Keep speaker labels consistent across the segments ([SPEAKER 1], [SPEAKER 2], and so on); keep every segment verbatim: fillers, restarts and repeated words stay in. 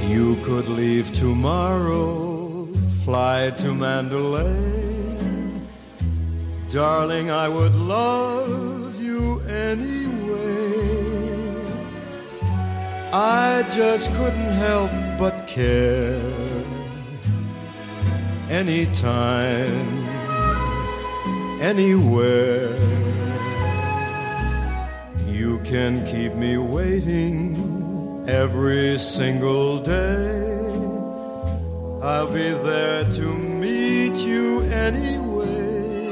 [SPEAKER 1] You could leave tomorrow, fly to Mandalay. Darling, I would love you anyway. I just couldn't help but care. Anytime, anywhere. You can keep me waiting every single day. I'll be there to meet you anyway.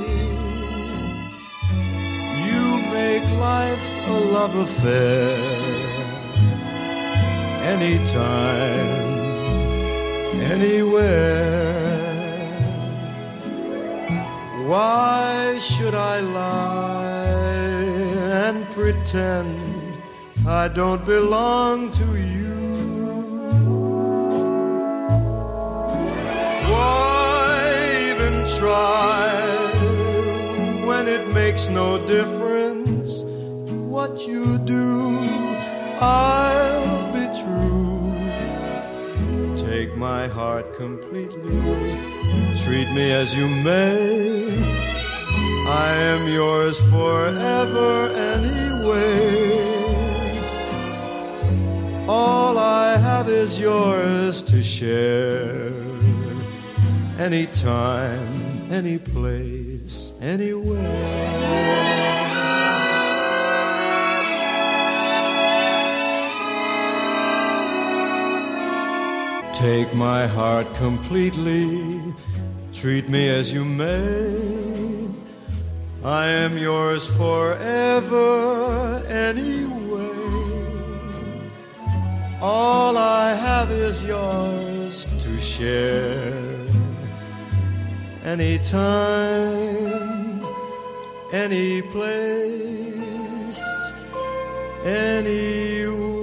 [SPEAKER 1] You make life a love affair. Anytime, anywhere. Why should I lie and pretend I don't belong to you? Why even try when it makes no difference what you do? I'll be true. Take my heart completely, treat me as you may. I am yours forever anyway. All I have is yours to share. Anytime, any place, anywhere. Take my heart completely, treat me as you may. I am yours forever anyway. All I have is yours to share. Anytime, any place, anywhere.